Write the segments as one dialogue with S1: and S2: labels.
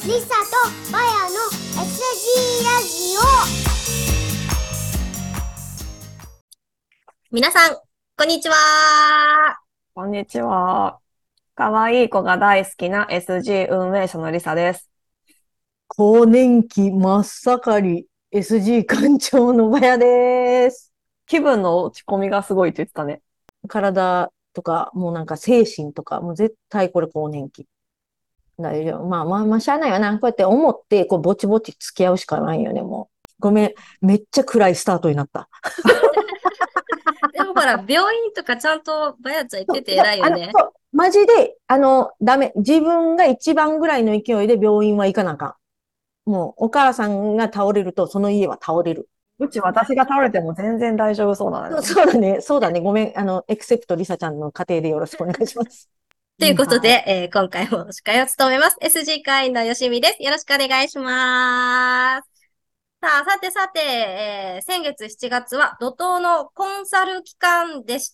S1: リサとマヤの SG ラジオ。皆さん、こんにちは。
S2: こんにちは。かわいい子が大好きな SG 運営者のりさです。
S3: 更年期真っ盛り SG 館長のバヤです。
S2: 気分の落ち込みがすごいって言ってたね。
S3: 体とか、もうなんか精神とか、もう絶対これ更年期。大丈夫。まあ、しゃあないわな。こうやって思って、こう、ぼちぼち付き合うしかないよね、もう。ごめん。めっちゃ暗いスタートになった。
S1: でもほら、病院とかちゃんとバヤちゃん行ってて
S3: いや、
S1: 偉いよね。
S3: そう、マジで、ダメ。自分が一番ぐらいの勢いで病院は行かなあかん。もう、お母さんが倒れると、その家は倒れる。
S2: うち私が倒れても全然大丈夫そうなの
S3: そう
S2: よね。
S3: そうだね。そうだね。ごめん。エクセプトリサちゃんの家庭でよろしくお願いします。
S1: ということ
S3: はい。
S1: で、今回も司会を務めます。SG 会員のよしみです。よろしくお願いします。さあ、さて、先月7月は怒涛のコンサル期間でした。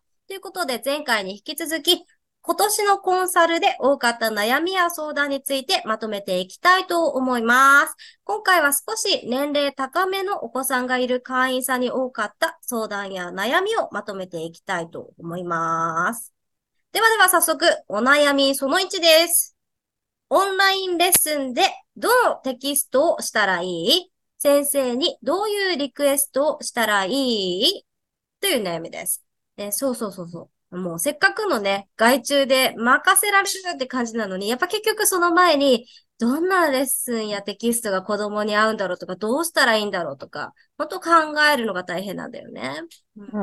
S1: ということで、前回に引き続き、今年のコンサルで多かった悩みや相談についてまとめていきたいと思います。今回は少し年齢高めのお子さんがいる会員さんに多かった相談や悩みをまとめていきたいと思います。では早速、お悩みその1です。オンラインレッスンでどのテキストをしたらいい？先生にどういうリクエストをしたらいい？という悩みです。そう。もうせっかくのね、外注で任せられるって感じなのに、やっぱ結局その前に、どんなレッスンやテキストが子供に合うんだろうとか、どうしたらいいんだろうとか、本当考えるのが大変なんだよね。
S2: うん。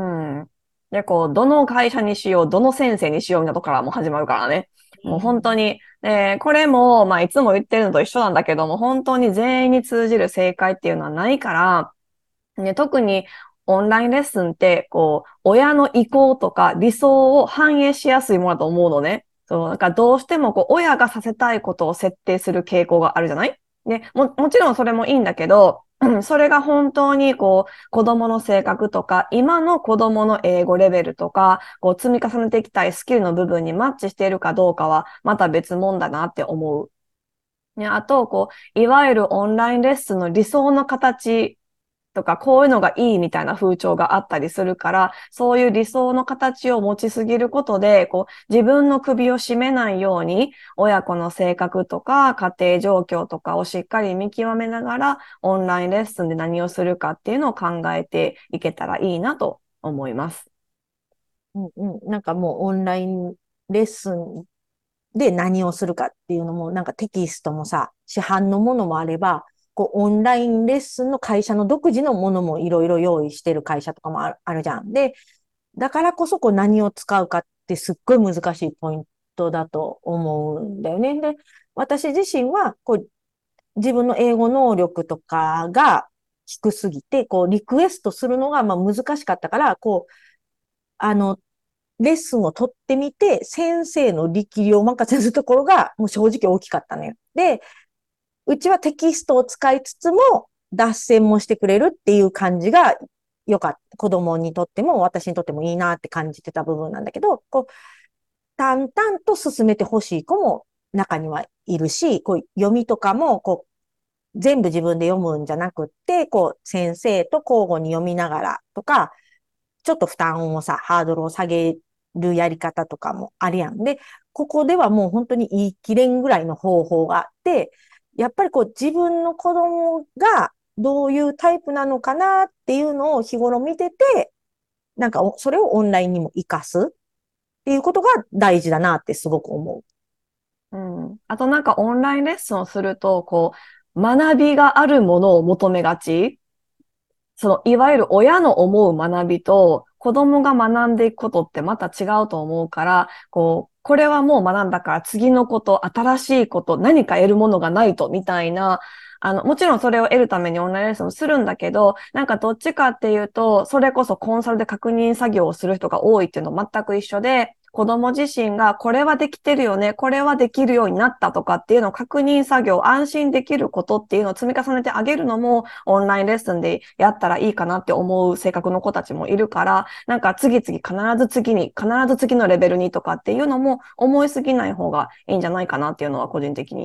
S2: で、どの会社にしよう、どの先生にしようみたいなところからもう始まるからね。もう本当に、これも、まあ、いつも言ってるのと一緒なんだけども、本当に全員に通じる正解っていうのはないから、ね、特にオンラインレッスンって、親の意向とか理想を反映しやすいものだと思うのね。そう、なんかどうしても親がさせたいことを設定する傾向があるじゃない。で、もちろんそれもいいんだけど、それが本当に子供の性格とか、今の子供の英語レベルとか、積み重ねていきたいスキルの部分にマッチしているかどうかは、また別物だなって思う。ね、あと、いわゆるオンラインレッスンの理想の形とか、こういうのがいいみたいな風潮があったりするから、そういう理想の形を持ちすぎることで、自分の首を絞めないように、親子の性格とか、家庭状況とかをしっかり見極めながら、オンラインレッスンで何をするかっていうのを考えていけたらいいなと思います。
S3: うんうん。なんかもうオンラインレッスンで何をするかっていうのも、なんかテキストもさ、市販のものもあれば、オンラインレッスンの会社の独自のものもいろいろ用意してる会社とかもあるじゃん。で、だからこそ何を使うかってすっごい難しいポイントだと思うんだよね。で、私自身は、自分の英語能力とかが低すぎて、リクエストするのが難しかったから、あの、レッスンを取ってみて、先生の力量を任せるところが、もう正直大きかったのよ。で、うちはテキストを使いつつも、脱線もしてくれるっていう感じが良かった。子供にとっても、私にとってもいいなって感じてた部分なんだけど、淡々と進めてほしい子も中にはいるし、読みとかも、全部自分で読むんじゃなくって、先生と交互に読みながらとか、ちょっと負担をさ、ハードルを下げるやり方とかもあるやん。で、ここではもう本当に言い切れんぐらいの方法があって、やっぱり自分の子供がどういうタイプなのかなっていうのを日頃見てて、なんかそれをオンラインにも活かすっていうことが大事だなってすごく思
S2: うん。あとなんかオンラインレッスンをすると、学びがあるものを求めがち。いわゆる親の思う学びと子供が学んでいくことってまた違うと思うから、これはもう学んだから次のこと、新しいこと、何か得るものがないと、みたいな、もちろんそれを得るためにオンラインレッスンをするんだけど、なんかどっちかっていうと、それこそコンサルで確認作業をする人が多いっていうの全く一緒で、子供自身がこれはできてるよね、これはできるようになったとかっていうのを確認作業、安心できることっていうのを積み重ねてあげるのもオンラインレッスンでやったらいいかなって思う性格の子たちもいるから、なんか次々必ず次のレベルにとかっていうのも思いすぎない方がいいんじゃないかなっていうのは個人的に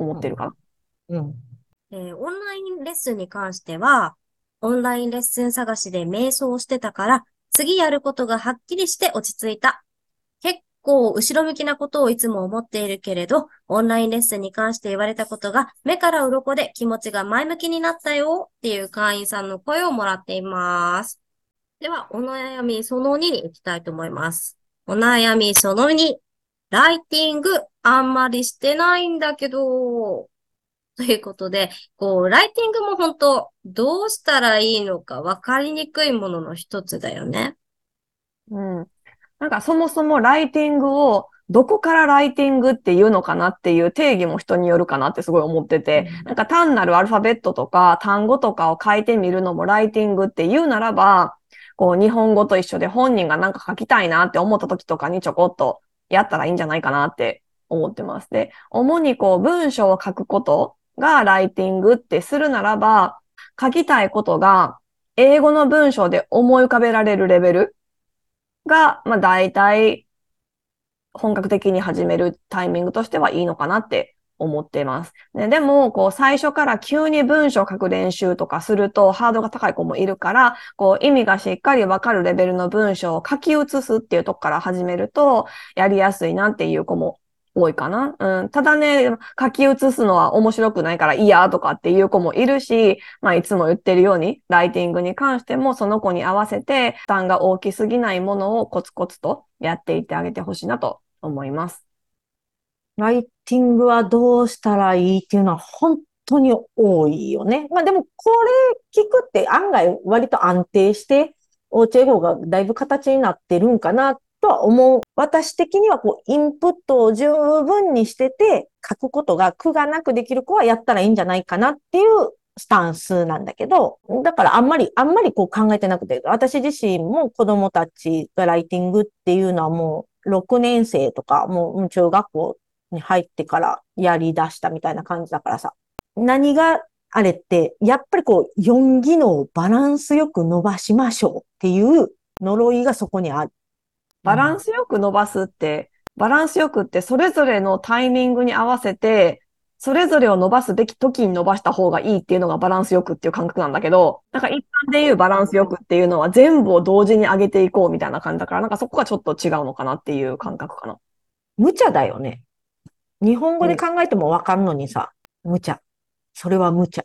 S2: 思ってるかな。
S3: うん。
S1: オンラインレッスンに関しては、オンラインレッスン探しで迷走してたから、次やることがはっきりして落ち着いた。結構後ろ向きなことをいつも思っているけれど、オンラインレッスンに関して言われたことが目から鱗で気持ちが前向きになったよっていう会員さんの声をもらっています。では、お悩みその2に行きたいと思います。お悩みその2。ライティングあんまりしてないんだけど、ということで、ライティングも本当、どうしたらいいのか分かりにくいものの一つだよね。
S2: うん。なんかそもそもライティングをどこからライティングっていうのかなっていう定義も人によるかなってすごい思ってて、なんか単なるアルファベットとか単語とかを書いてみるのもライティングって言うならば、日本語と一緒で本人がなんか書きたいなって思った時とかにちょこっとやったらいいんじゃないかなって思ってます。で、主に文章を書くことがライティングってするならば、書きたいことが英語の文章で思い浮かべられるレベルが、大体本格的に始めるタイミングとしてはいいのかなって思っています。ね、でも、最初から急に文章を書く練習とかするとハードルが高い子もいるから、意味がしっかりわかるレベルの文章を書き写すっていうとこから始めると、やりやすいなっていう子も多いかな。うん。ただね、書き写すのは面白くないから嫌とかっていう子もいるし、いつも言ってるように、ライティングに関してもその子に合わせて負担が大きすぎないものをコツコツとやっていってあげてほしいなと思います。
S3: ライティングはどうしたらいいっていうのは本当に多いよね。でもこれ聞くって案外割と安定してオーチェ語がだいぶ形になってるんかなとは思う。私的にはインプットを十分にしてて書くことが苦がなくできる子はやったらいいんじゃないかなっていうスタンスなんだけど、だからあんまり考えてなくて、私自身も子供たちがライティングっていうのはもう6年生とかもう中学校に入ってからやり出したみたいな感じだからさ。何があれって、やっぱり4技能をバランスよく伸ばしましょうっていう呪いがそこにある。
S2: バランスよく伸ばすって、バランスよくってそれぞれのタイミングに合わせて、それぞれを伸ばすべき時に伸ばした方がいいっていうのがバランスよくっていう感覚なんだけど、なんか一般で言うバランスよくっていうのは全部を同時に上げていこうみたいな感じだから、なんかそこがちょっと違うのかなっていう感覚かな。
S3: 無茶だよね。日本語で
S2: うん。
S3: 考えてもわかるのにさ、無茶。それは無茶。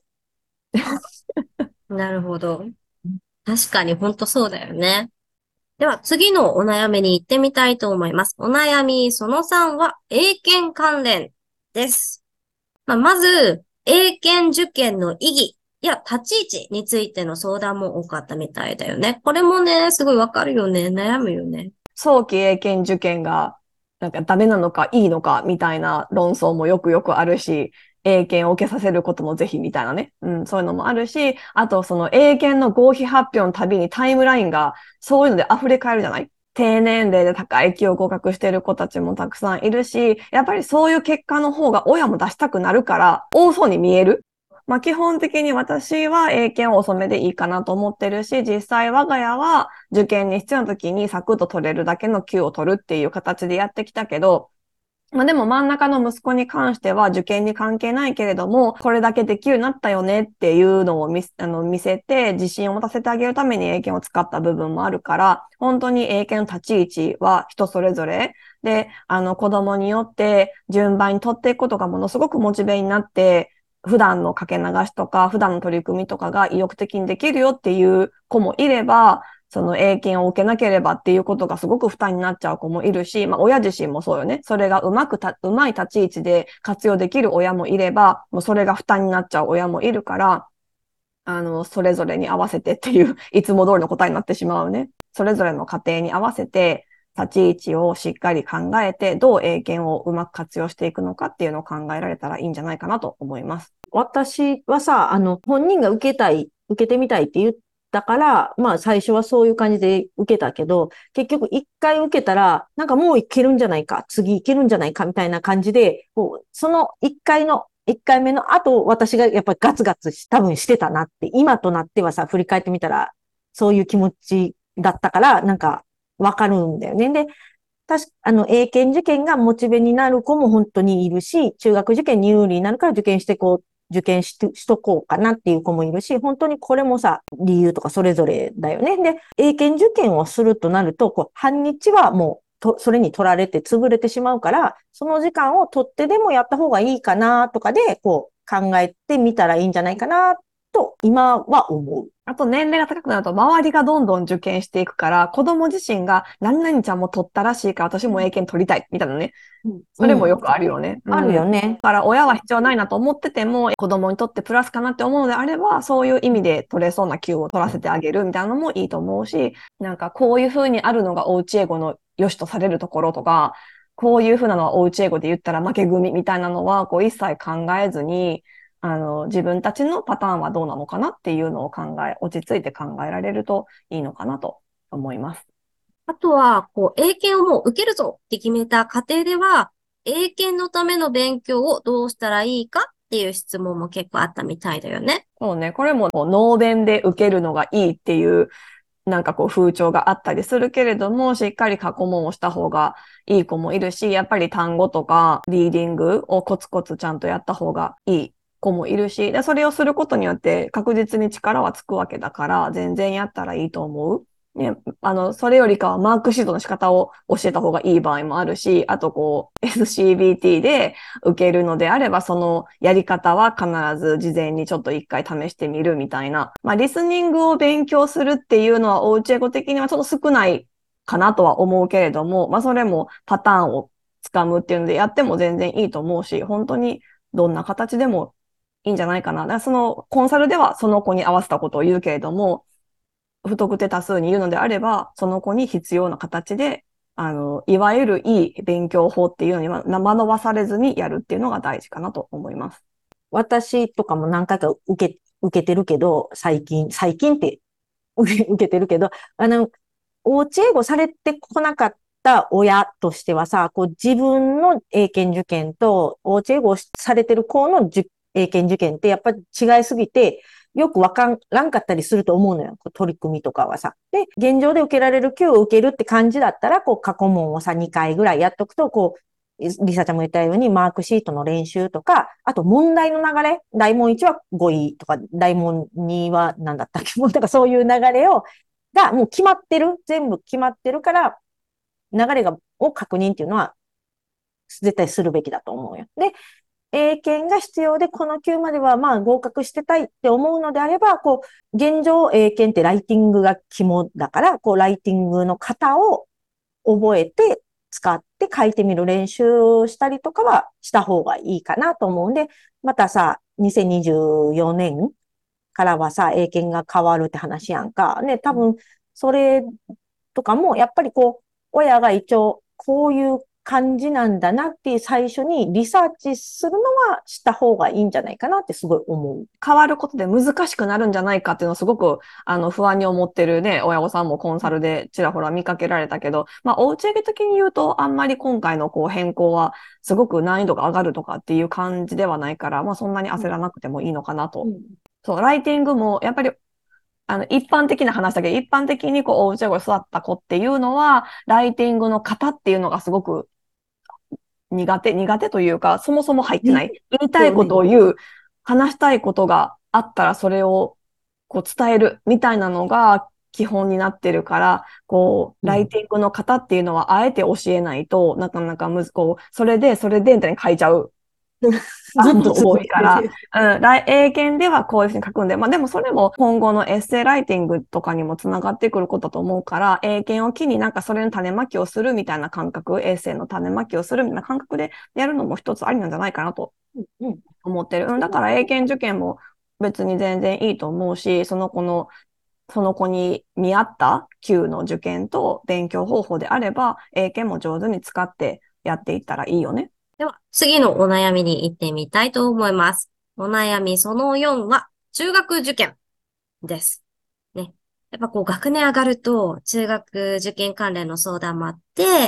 S1: なるほど。確かに本当そうだよね。では次のお悩みに行ってみたいと思います。お悩みその3は英検関連です。まず、英検受験の意義や立ち位置についての相談も多かったみたいだよね。これもね、すごいわかるよね。悩むよね。
S2: 早期英検受験がなんかダメなのかいいのかみたいな論争もよくよくあるし、英検を受けさせることもぜひみたいなね。うん、そういうのもあるし、あとその英検の合否発表のたびにタイムラインがそういうので溢れ返るじゃない。低年齢で高い級を合格している子たちもたくさんいるし、やっぱりそういう結果の方が親も出したくなるから多そうに見える。基本的に私は英検を遅めでいいかなと思ってるし、実際我が家は受験に必要な時にサクッと取れるだけの級を取るっていう形でやってきたけど、でも真ん中の息子に関しては受験に関係ないけれども、これだけできるようになったよねっていうのを見せて、自信を持たせてあげるために英検を使った部分もあるから、本当に英検の立ち位置は人それぞれで、子供によって順番に取っていくことがものすごくモチベになって、普段のかけ流しとか、普段の取り組みとかが意欲的にできるよっていう子もいれば、その英検を受けなければっていうことがすごく負担になっちゃう子もいるし、親自身もそうよね。それがうまい立ち位置で活用できる親もいれば、もうそれが負担になっちゃう親もいるから、それぞれに合わせてっていう、いつも通りの答えになってしまうね。それぞれの家庭に合わせて、立ち位置をしっかり考えて、どう英検をうまく活用していくのかっていうのを考えられたらいいんじゃないかなと思います。
S3: 私はさ、本人が受けてみたいって言ったから、最初はそういう感じで受けたけど、結局一回受けたら、なんかもういけるんじゃないか、次いけるんじゃないかみたいな感じで、その一回目の後、私がやっぱりガツガツ多分してたなって、今となってはさ、振り返ってみたら、そういう気持ちだったから、なんかわかるんだよね。で、 英検受験がモチベになる子も本当にいるし、中学受験に有利になるから受験しとこうかなっていう子もいるし、本当にこれもさ、理由とかそれぞれだよね。で、英検受験をするとなると、半日はもう、それに取られて潰れてしまうから、その時間を取ってでもやった方がいいかなとかで、考えてみたらいいんじゃないかなと、今は思う。
S2: あと年齢が高くなると周りがどんどん受験していくから、子供自身が何々ちゃんも取ったらしいから私も英検取りたいみたいなね。それもよくあるよね。
S3: あるよね。
S2: だから親は必要ないなと思ってても、子供にとってプラスかなって思うのであれば、そういう意味で取れそうな級を取らせてあげるみたいなのもいいと思うし、なんかこういう風にあるのがおうち英語の良しとされるところとか、こういう風なのはおうち英語で言ったら負け組みたいなのは、一切考えずに、自分たちのパターンはどうなのかなっていうのを落ち着いて考えられるといいのかなと思います。
S1: あとは、英検をもう受けるぞって決めた過程では、英検のための勉強をどうしたらいいかっていう質問も結構あったみたいだよね。
S2: そうね。これも能弁で受けるのがいいっていうなんか風潮があったりするけれども、しっかり過去問をした方がいい子もいるし、やっぱり単語とかリーディングをコツコツちゃんとやった方がいい子もいるし、でそれをすることによって確実に力はつくわけだから、全然やったらいいと思う。ね、それよりかはマークシートの仕方を教えた方がいい場合もあるし、あとSCBT で受けるのであれば、そのやり方は必ず事前にちょっと一回試してみるみたいな。まあ、リスニングを勉強するっていうのは、おうち英語的にはちょっと少ないかなとは思うけれども、まあ、それもパターンをつかむっていうのでやっても全然いいと思うし、本当にどんな形でもいいんじゃないかな。だからそのコンサルではその子に合わせたことを言うけれども、不特定多数にいるのであれば、その子に必要な形で、いわゆるいい勉強法っていうのに惑わされずにやるっていうのが大事かなと思います。
S3: 私とかも何回か受けてるけど、最近って受けてるけど、おうち英語されてこなかった親としてはさ、自分の英検受験と、おうち英語されてる子の英検受験ってやっぱり違いすぎて、よくわからんかったりすると思うのよ。取り組みとかはさ。で、現状で受けられる級を受けるって感じだったら、過去問をさ、2回ぐらいやっとくと、リサちゃんも言ったように、マークシートの練習とか、あと問題の流れ、大問1は5位とか、大問2は何だったっけ、もうなんかそういう流れがもう決まってる、全部決まってるから、流れを確認っていうのは、絶対するべきだと思うよ。で、英検が必要で、この級まではまあ合格してたいって思うのであれば、現状英検ってライティングが肝だから、ライティングの型を覚えて、使って書いてみる練習をしたりとかはした方がいいかなと思うんで、またさ、2024年からはさ、英検が変わるって話やんか。ね、多分、それとかも、やっぱり親が一応、こういう感じなんだなって最初にリサーチするのはした方がいいんじゃないかなってすごい思う。
S2: 変わることで難しくなるんじゃないかっていうのをすごく、不安に思ってるね、親御さんもコンサルでちらほら見かけられたけど、まあ、おうち上げ的に言うと、あんまり今回の変更は、すごく難易度が上がるとかっていう感じではないから、まあ、そんなに焦らなくてもいいのかなと。そう、ライティングも、やっぱり一般的な話だけど、一般的におうち英語で育った子っていうのは、ライティングの型っていうのがすごく苦手というか、そもそも入ってない。言いたいことを言う、話したいことがあったらそれを伝えるみたいなのが基本になってるから、ライティングの型っていうのはあえて教えないとなかなかそれで、みたいに書いちゃう。多いから、英検ではこういうふうに書くんで、まあでもそれも今後のエッセイライティングとかにもつながってくることだと思うから、英検を機になんかそれの種まきをするみたいな感覚、エッセイの種まきをするみたいな感覚でやるのも一つありなんじゃないかなと思ってる。だから英検受験も別に全然いいと思うし、その子に見合った級の受験と勉強方法であれば、英検も上手に使ってやっていったらいいよね。
S1: では、次のお悩みに行ってみたいと思います。お悩みその4は、中学受験です。ね。やっぱ学年上がると、中学受験関連の相談もあって、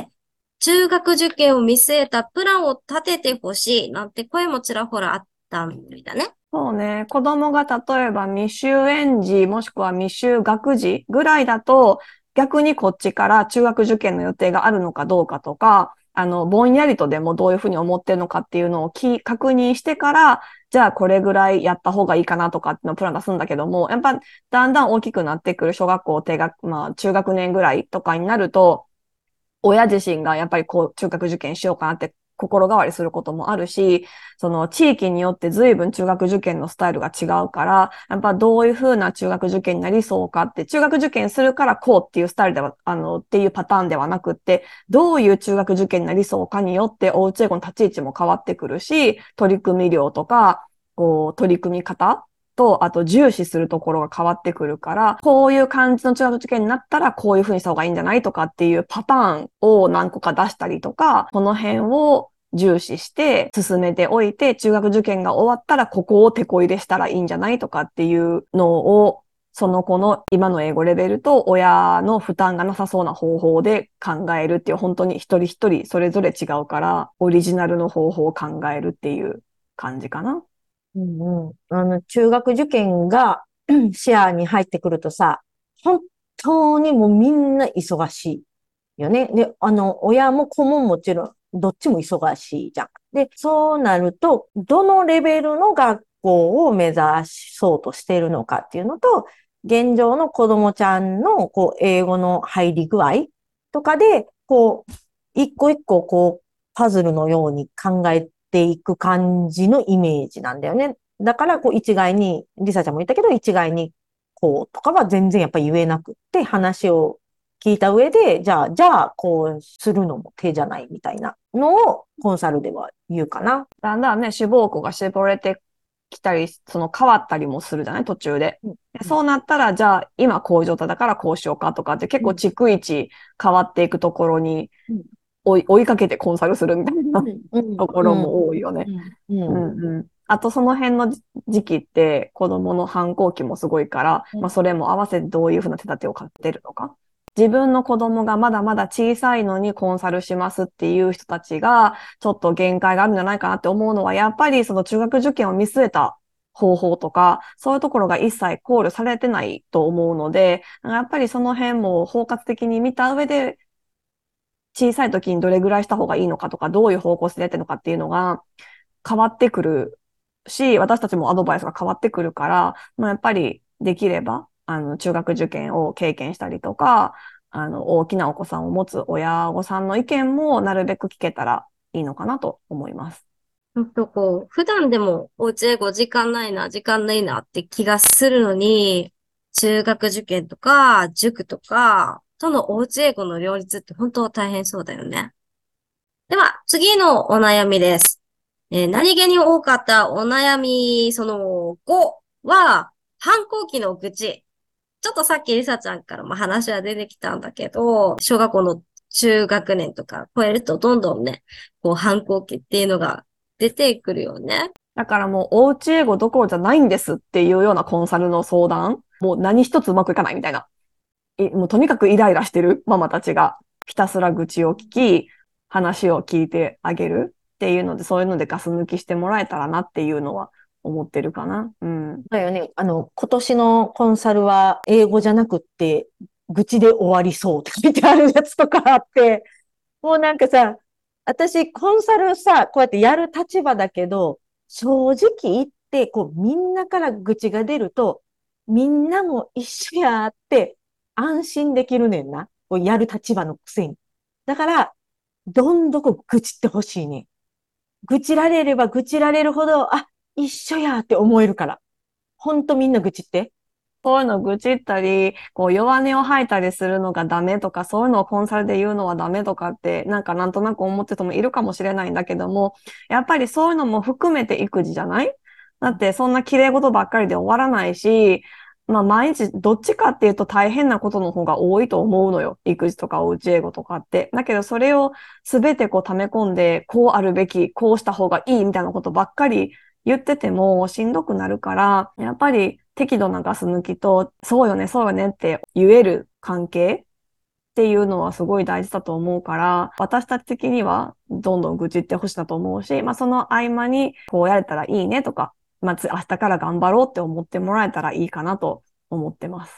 S1: 中学受験を見据えたプランを立ててほしい、なんて声もちらほらあったみたいだね。
S2: そうね。子供が例えば未就園児もしくは未就学児ぐらいだと、 逆にこっちから中学受験の予定があるのかどうかとか、ぼんやりとでもどういうふうに思ってるのかっていうのを確認してから、じゃあこれぐらいやった方がいいかなとかっていうのをプラン出すんだけども、やっぱだんだん大きくなってくる小学校低学、まあ中学年ぐらいとかになると、親自身がやっぱりこう中学受験しようかなって心変わりすることもあるし、その地域によって随分中学受験のスタイルが違うから、やっぱどういう風な中学受験になりそうかって、中学受験するからこうっていうスタイルでは、っていうパターンではなくって、どういう中学受験になりそうかによっておうち英語の立ち位置も変わってくるし、取り組み量とか、こう、取り組み方と、あと重視するところが変わってくるから、こういう感じの中学受験になったらこういう風にした方がいいんじゃないとかっていうパターンを何個か出したりとか、この辺を重視して進めておいて、中学受験が終わったらここを手こ入れしたらいいんじゃないとかっていうのを、その子の今の英語レベルと親の負担がなさそうな方法で考えるっていう、本当に一人一人それぞれ違うから、オリジナルの方法を考えるっていう感じかな。
S3: うんうん。中学受験が視野に入ってくるとさ、本当にもうみんな忙しいよね。で、親も子ももちろん、どっちも忙しいじゃん。で、そうなると、どのレベルの学校を目指そうとしているのかっていうのと、現状の子供ちゃんの、こう、英語の入り具合とかで、こう、一個一個、こう、パズルのように考えていく感じのイメージなんだよね。だから、こう、一概に、リサちゃんも言ったけど、一概に、こう、とかは全然やっぱり言えなくって、話を聞いた上で、じゃあ、こうするのも手じゃないみたいなのをコンサルでは言うかな。
S2: だんだんね、志望校が絞れてきたり、その変わったりもするじゃない途中で。
S3: うん
S2: そうなったら、じゃあ今こういう状態だからこうしようかとかって結構逐一変わっていくところに
S3: うん
S2: 追いかけてコンサルするみたいな
S3: うん
S2: ところも多いよね。
S3: うんうんうん
S2: うんうん。あとその辺の時期って子供の反抗期もすごいから、まあそれも合わせてどういうふうな手立てを買ってるのか。自分の子供がまだまだ小さいのにコンサルしますっていう人たちがちょっと限界があるんじゃないかなって思うのは、やっぱりその中学受験を見据えた方法とか、そういうところが一切考慮されてないと思うので、やっぱりその辺も包括的に見た上で、小さい時にどれぐらいした方がいいのかとか、どういう方向性でやってるのかっていうのが変わってくるし、私たちもアドバイスが変わってくるから、まあ、やっぱりできれば、中学受験を経験したりとか、大きなお子さんを持つ親御さんの意見もなるべく聞けたらいいのかなと思います。
S1: ほんとこう、普段でもお家英語時間ないな、時間ないなって気がするのに、中学受験とか、塾とか、とのお家英語の両立って本当大変そうだよね。では、次のお悩みです。何気に多かったお悩み、その5は、反抗期の愚痴。ちょっとさっきリサちゃんからも話は出てきたんだけど、小学校の中学年とか超えるとどんどんね、こう反抗期っていうのが出てくるよね。
S2: だからもうおうち英語どころじゃないんですっていうようなコンサルの相談、もう何一つうまくいかないみたいな。もうとにかくイライラしてるママたちがひたすら愚痴を聞き、話を聞いてあげるっていうので、そういうのでガス抜きしてもらえたらなっていうのは思ってるかな。うん。
S3: だよね。今年のコンサルは英語じゃなくって、愚痴で終わりそうって書いてあるやつとかあって、もうなんかさ、私コンサルさ、こうやってやる立場だけど、正直言って、こうみんなから愚痴が出ると、みんなも一緒やって安心できるねんな。こうやる立場のくせに。だから、どんどこ愚痴ってほしいね。愚痴られれば愚痴られるほど、あ、一緒やって思えるから。ほんとみんな愚痴って。
S2: そういうの愚痴ったり、こう弱音を吐いたりするのがダメとか、そういうのをコンサルで言うのはダメとかって、なんとなく思ってる人もいるかもしれないんだけども、やっぱりそういうのも含めて育児じゃない？だってそんな綺麗事ばっかりで終わらないし、まあ毎日どっちかっていうと大変なことの方が多いと思うのよ。育児とかおうち英語とかって。だけどそれをすべてこう溜め込んで、こうあるべき、こうした方がいいみたいなことばっかり言っててもしんどくなるから、やっぱり適度なガス抜きと、そうよね、そうよねって言える関係っていうのはすごい大事だと思うから、私たち的にはどんどん愚痴ってほしいなと思うし、まあその合間にこうやれたらいいねとか、まあ明日から頑張ろうって思ってもらえたらいいかなと思ってます。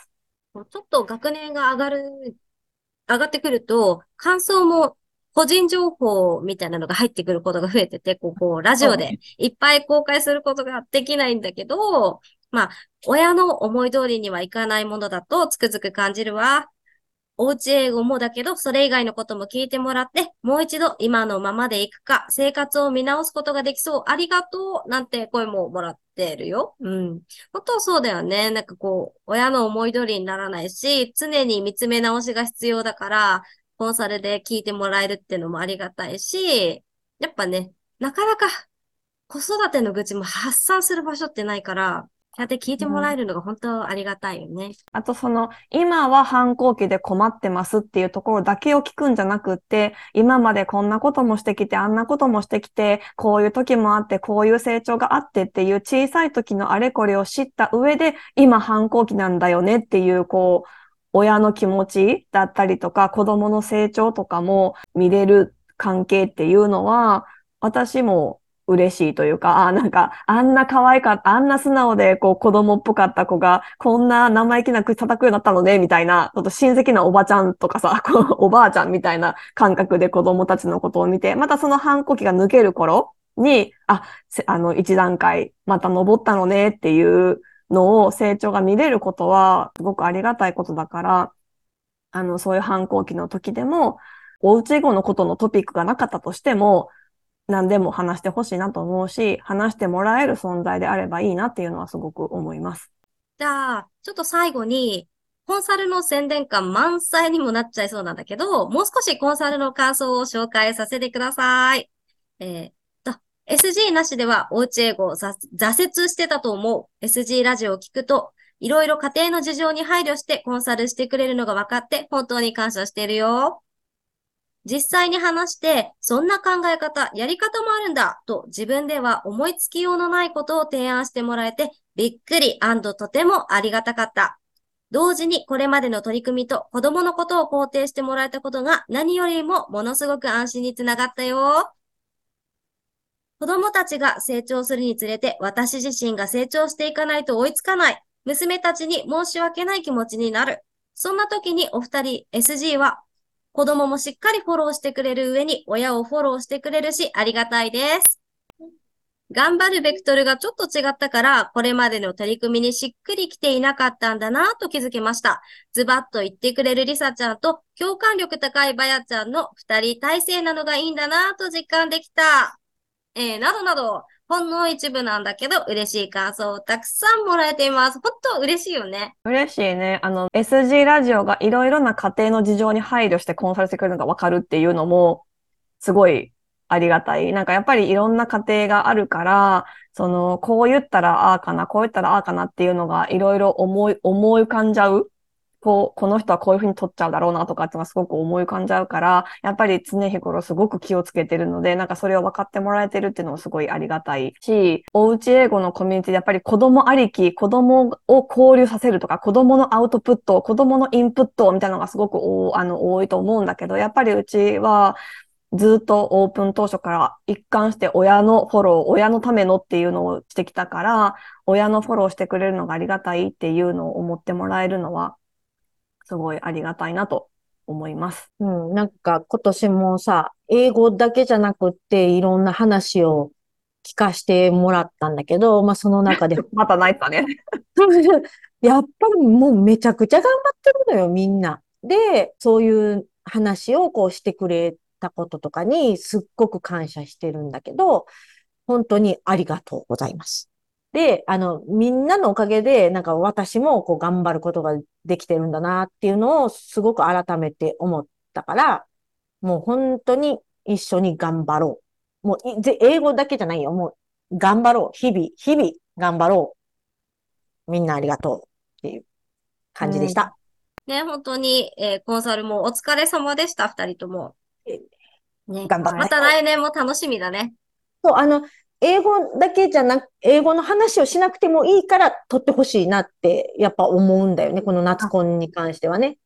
S1: ちょっと学年が上がってくると、感想も個人情報みたいなのが入ってくることが増えてて、ラジオで
S2: そうね。
S1: いっぱい公開することができないんだけど、まあ、親の思い通りにはいかないものだとつくづく感じるわ。おうち英語もだけど、それ以外のことも聞いてもらって、もう一度今のままでいくか、生活を見直すことができそう、ありがとう、なんて声ももらってるよ。うん。本当そうだよね。親の思い通りにならないし、常に見つめ直しが必要だから、コンサルで聞いてもらえるっていうのもありがたいし、やっぱね、なかなか子育ての愚痴も発散する場所ってないから、そうやって聞いてもらえるのが本当ありがたいよね。
S2: あと今は反抗期で困ってますっていうところだけを聞くんじゃなくって、今までこんなこともしてきて、あんなこともしてきて、こういう時もあって、こういう成長があってっていう小さい時のあれこれを知った上で、今反抗期なんだよねっていう、親の気持ちだったりとか、子供の成長とかも見れる関係っていうのは、私も嬉しいというか、あんな可愛かった、あんな素直で、子供っぽかった子が、こんな生意気な口叩くようになったのね、みたいな、ちょっと親戚なおばちゃんとかさ、おばあちゃんみたいな感覚で子供たちのことを見て、またその反抗期が抜ける頃に、一段階、また登ったのねっていうのを成長が見れることは、すごくありがたいことだから、そういう反抗期の時でも、おうち語のことのトピックがなかったとしても、何でも話してほしいなと思うし、話してもらえる存在であればいいなっていうのはすごく思います。
S1: じゃあ、ちょっと最後に、コンサルの宣伝感満載にもなっちゃいそうなんだけど、もう少しコンサルの感想を紹介させてください。SG なしではおうち英語を挫折してたと思う。SG ラジオを聞くと、いろいろ家庭の事情に配慮してコンサルしてくれるのが分かって本当に感謝しているよ。実際に話して、そんな考え方、やり方もあるんだ、と自分では思いつきようのないことを提案してもらえて、びっくりとてもありがたかった。同時にこれまでの取り組みと子供のことを肯定してもらえたことが何よりもものすごく安心につながったよ。子供たちが成長するにつれて私自身が成長していかないと追いつかない。娘たちに申し訳ない気持ちになる。そんな時にお二人 SG は子供もしっかりフォローしてくれる上に親をフォローしてくれるしありがたいです。頑張るベクトルがちょっと違ったから、これまでの取り組みにしっくりきていなかったんだなと気づけました。ズバッと言ってくれるリサちゃんと共感力高いバヤちゃんの二人体制なのがいいんだなと実感できた。などなど、ほんの一部なんだけど、嬉しい感想をたくさんもらえています。ほんと嬉しいよね。
S2: 嬉しいね。SG ラジオがいろいろな家庭の事情に配慮してコンサルしてくれるのがわかるっていうのも、すごいありがたい。やっぱりいろんな家庭があるから、こう言ったらああかな、こう言ったらああかなっていうのがいろいろ思い浮かんじゃう。この人はこういうふうに取っちゃうだろうなとかっていうのがすごく思い浮かんじゃうから、やっぱり常日頃すごく気をつけてるので、それを分かってもらえてるっていうのもすごいありがたいし、おうち英語のコミュニティでやっぱり子供ありき、子供を交流させるとか、子供のアウトプット、子供のインプットみたいなのがすごく多いと思うんだけど、やっぱりうちは、ずっとオープン当初から一貫して親のフォロー、親のためのっていうのをしてきたから、親のフォローしてくれるのがありがたいっていうのを思ってもらえるのは、すごいありがたいなと思います。
S3: うん、なんか今年もさ、英語だけじゃなくっていろんな話を聞かしてもらったんだけど、まあその中で、
S2: また泣いたね。
S3: やっぱりもうめちゃくちゃ頑張ってるのよ、みんな。で、そういう話をこうしてくれたこととかにすっごく感謝してるんだけど、本当にありがとうございます。で、みんなのおかげで、なんか私もこう頑張ることができてるんだなっていうのをすごく改めて思ったから、もう本当に一緒に頑張ろう。もう英語だけじゃないよ。もう頑張ろう。日々頑張ろう。みんなありがとうっていう
S2: うん。
S3: 感じでした。
S1: ね、本当に、コンサルもお疲れ様でした、二人とも。ね。
S3: 頑張って。
S1: また来年も楽しみだね。
S3: そう、英語だけじゃなく、英語の話をしなくてもいいから取ってほしいなって、やっぱ思うんだよね。この夏コンに関してはね。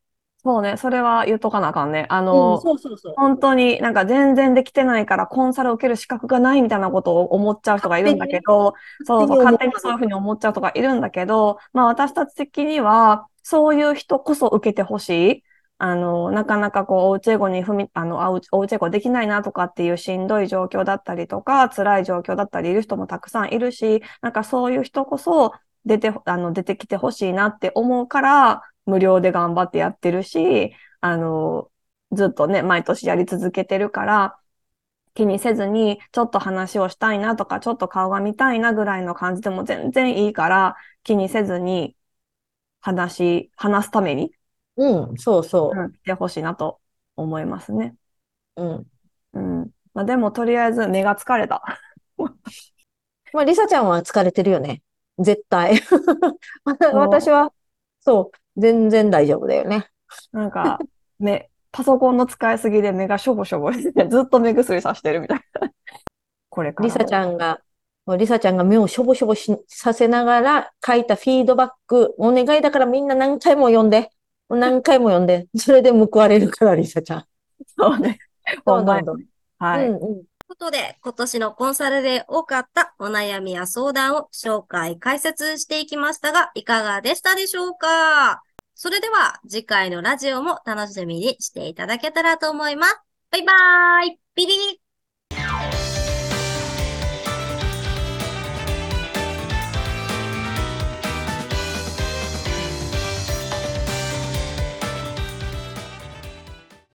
S2: そうね、それは言っとかなあかんね。
S3: うん、そうそうそう。
S2: 本当になんか全然できてないからコンサルを受ける資格がないみたいなことを思っちゃう人がいるんだ
S3: 勝手にね、
S2: けど、そうそう、
S3: 勝手に
S2: 勝
S3: 思わず。
S2: 手にそういうふうに思っちゃう人がいるんだけど、まあ私たち的には、そういう人こそ受けてほしい。なかなかこう、おうち英語に踏み、おうち英語できないなとかっていうしんどい状況だったりとか、辛い状況だったりいる人もたくさんいるし、なんかそういう人こそ出てきてほしいなって思うから、無料で頑張ってやってるし、あの、ずっとね、毎年やり続けてるから、気にせずに、ちょっと話をしたいなとか、ちょっと顔が見たいなぐらいの感じでも全然いいから、気にせずに話すために、
S3: うん、そうそ
S2: してほしいなと思いますね。
S3: う。うん。
S2: うん。まあ、でも、とりあえず目が疲れた。
S3: まあ、リサちゃんは疲れてるよね。絶対。私
S2: そ
S3: は、そう、全然大丈夫だよね。
S2: なんか、パソコンの使いすぎで目がしょぼしょぼして、ずっと目薬さしてるみたいな。これか
S3: リサ
S2: らも。
S3: ちゃんが、リサちゃんが目をしょぼしょぼさせながら書いたフィードバック、お願いだからみんな何回も読んで、何回も読んで、それで報われるから、リサちゃん。
S2: そうね。ほんまや
S3: どんどんどん。
S2: ね。はい。
S3: うんうん。
S1: ということで、今年のコンサルで多かったお悩みや相談を紹介、解説していきましたが、いかがでしたでしょうか？それでは次回のラジオも楽しみにしていただけたらと思います。バイバーイ。ビリリ